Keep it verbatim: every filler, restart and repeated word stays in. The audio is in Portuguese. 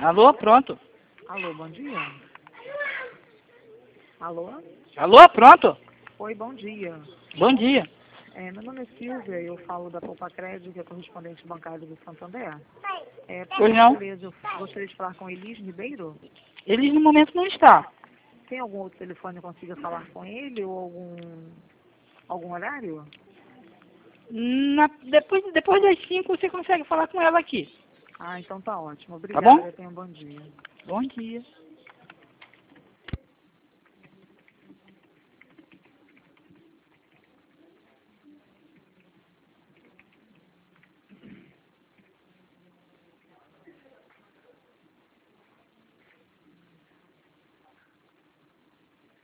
Alô, pronto. Alô, bom dia. Alô? Alô, pronto. Oi, bom dia. Bom dia. É, meu nome é Silvia, eu falo da Poupa Crédito, que é correspondente bancário do Santander. É, por Pois não. gentileza, eu gostaria de falar com Elis Ribeiro. Ele no momento não está. Tem algum outro telefone que eu consiga falar com ele ou algum, algum horário? Na- depois, depois das cinco você consegue falar com ela aqui. Ah, então tá ótimo. Tá bom? Obrigada, tenha um bom dia. Bom dia.